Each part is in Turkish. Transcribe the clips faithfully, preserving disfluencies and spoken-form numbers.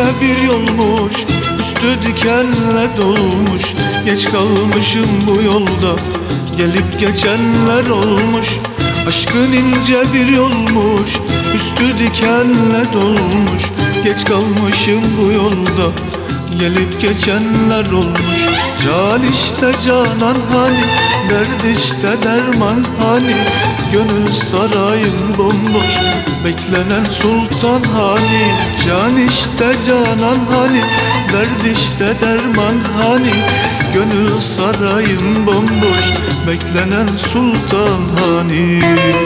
bir yolmuş, üstü dikenle dolmuş. Geç kalmışım bu yolda, gelip geçenler olmuş. Aşkın ince bir yolmuş, üstü dikenle dolmuş. Geç kalmışım bu yolda, gelip geçenler olmuş. Can işte canan hani, derd işte derman hani. Gönül sarayım bomboş, beklenen sultan hani. Can işte canan hani, derd işte derman hani. Gönül sarayım bomboş, beklenen sultan hani.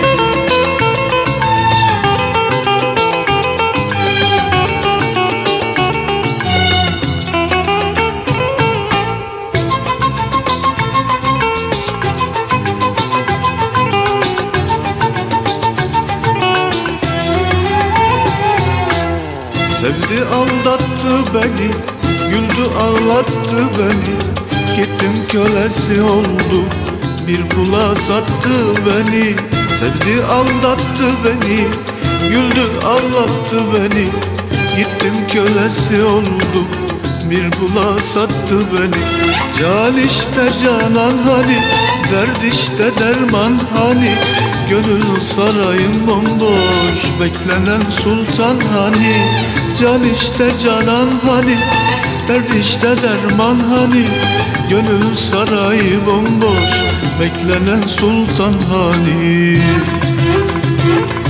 Sevdi aldattı beni, güldü ağlattı beni. Gittim kölesi oldu, bir kula sattı beni. Sevdi aldattı beni, güldü ağlattı beni. Gittim kölesi oldu, bir kula sattı beni. Can işte canan hani, derd işte derman hani. Gönül sarayım bomboş, beklenen sultan hani. Can işte canan hani, derd işte derman hani. Gönül sarayı bomboş, beklenen sultan hani.